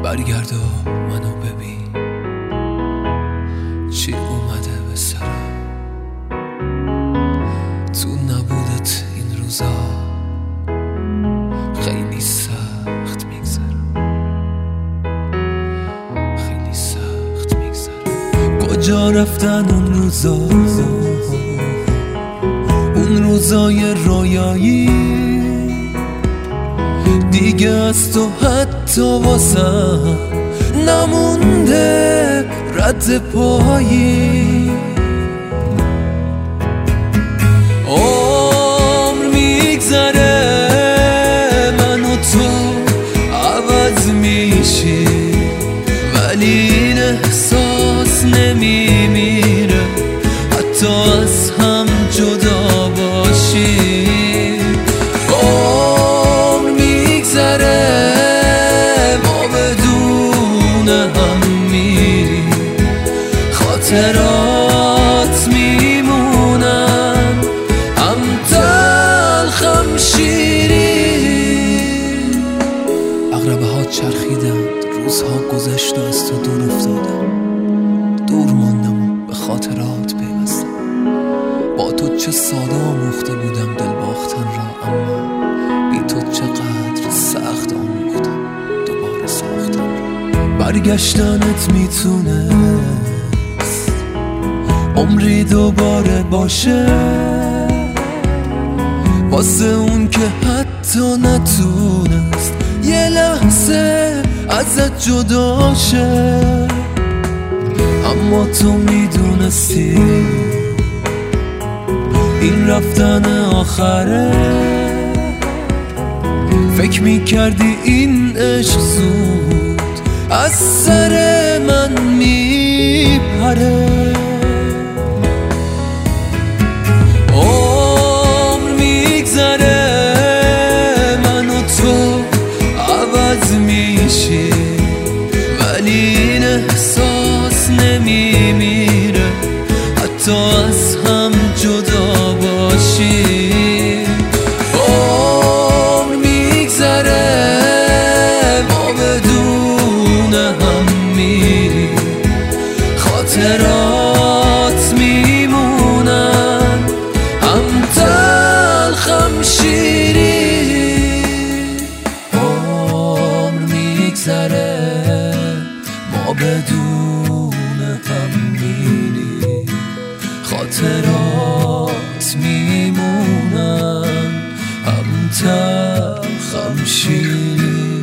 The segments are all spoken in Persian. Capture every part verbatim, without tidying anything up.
برگرد و منو ببین چی اومده به سرم. تو نبودت این روزا خیلی سخت میگذرم، خیلی سخت میگذرم. کجا رفتن اون روزا، اون روزای رویایی؟ دیگه از تو حتی واسم نمونده رد پایی. عمر میگذره من و تو عوض میشی، ولی این احساس نمیمیره حتی از هم جدا باشی. عمر میگذره ما بدون هم میریم، خاطرات میمونن هم تلخ هم شیرین. عقربه ها چرخیدند، روزها گذشت و از تو دور افتادم، دور ماندم و به خاطرات پیوستم. با تو چه ساده آموخته بودم دل باختن را، اما بی تو چقدر سخت آموختم دوباره ساختن را. برگشتنت میتونست عمری دوباره باشه، واسه اون که حتی نتونست یه لحظه ازت جدا شه. اما تو میدونستی این رفتن آخره، فکر میکردی این عشق زود از سر من میپره. عمر میگذره من و تو عوض میشی، ولی این احساس نمیمیره حتی از هم جدا باشی. عمر میگذره ما بدون هم میریم، خاطرات میمونن هم تلخ هم شیرین. عمر میگذره ما بدون هم میریم، خاطرات میمونن هم تلخ هم شیرین.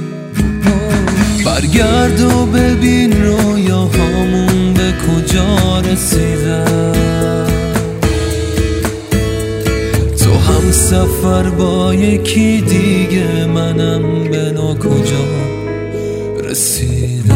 برگرد و ببین رویاهامون به کجا رسیدن، تو هم سفر با یکی دیگه، منم به نا کجا رسیدم.